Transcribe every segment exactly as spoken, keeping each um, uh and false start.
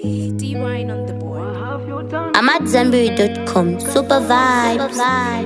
D-Wine on the board. I'm at Zanberry dot com. Super vibes.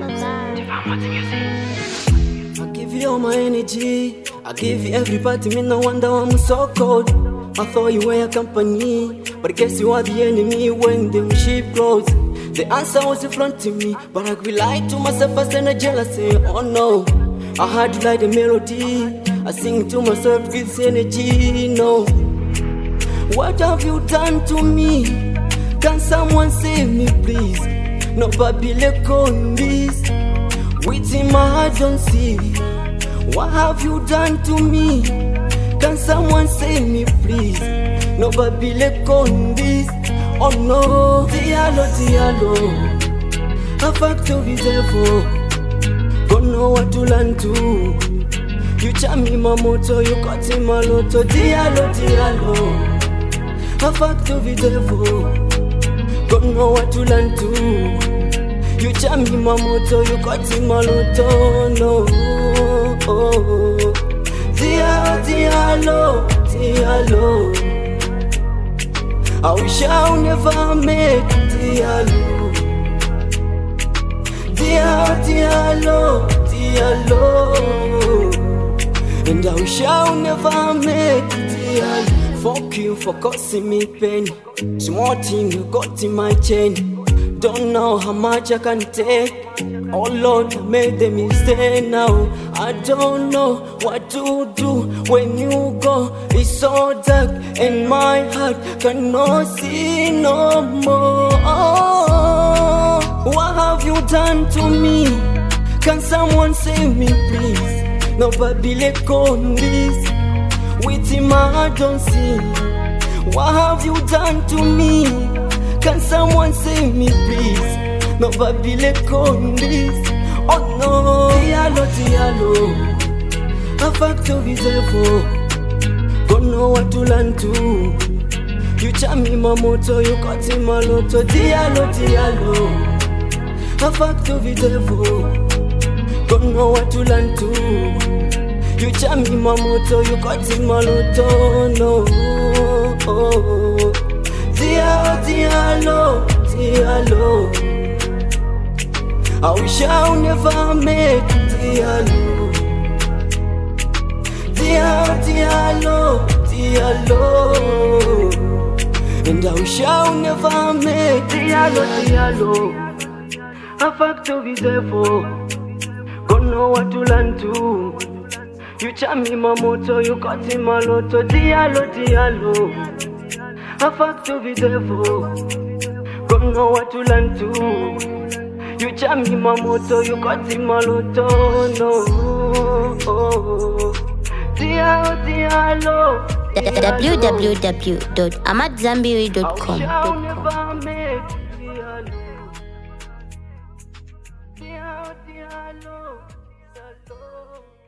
I give you all my energy. I give you every part of me. No wonder I'm so cold. I thought you were a company, but I guess you are the enemy when the ship goes. The answer was in front of me, but I relied to myself as then I jealous. Say, oh no, I had to like the melody. I sing to myself with this energy. No, what have you done to me? Can someone save me, please? No, baby, let go on this. Within my heart, don't see. What have you done to me? Can someone save me, please? No, baby, let go on this. Oh no, Diallo, Diallo, a factor is devil. Don't know what to learn to. You charm me, my moto, you cut him my lotto. Diallo, Diallo, a factor is devil. Don't know what to learn to. You charm me, my moto, you cut him my lotto. No, Diallo, Diallo, Diallo. I wish I never met Diallo, Diallo, Diallo, Diallo. And I wish I never met Diallo. Fuck you for causing me pain. Small thing you got in my chain. Don't know how much I can take. Oh Lord, I made the mistake now. I don't know what to do when you go. It's so dark and my heart cannot see no more. Oh, what have you done to me? Can someone save me, please? Nobody let go on this. Within my heart, don't see. What have you done to me? Can someone save me, please? Nobody let go on this. Oh no, Diallo, Diallo, a factor is devil. Don't know what to learn to. You charm me, my moto, you cut him my lotto. Diallo, Diallo, a factor is devil. Don't know what to learn to. You charm me, my moto, you cut him my lotto. No, Diallo, Diallo, Diallo. I wish I never met Diallo, Diallo, Diallo, Diallo. And I wish I never met Diallo, Diallo. A factor is devil. Don't know what to learn to. You charm me, my moto, you cut him my lotto. Diallo, Diallo, a factor is devil. Don't know what to learn to. You charm me, my moto, you cut him my lotto. No, Diallo, Diallo, w w w dot amat zanberry dot com. Diallo, Diallo, Diallo.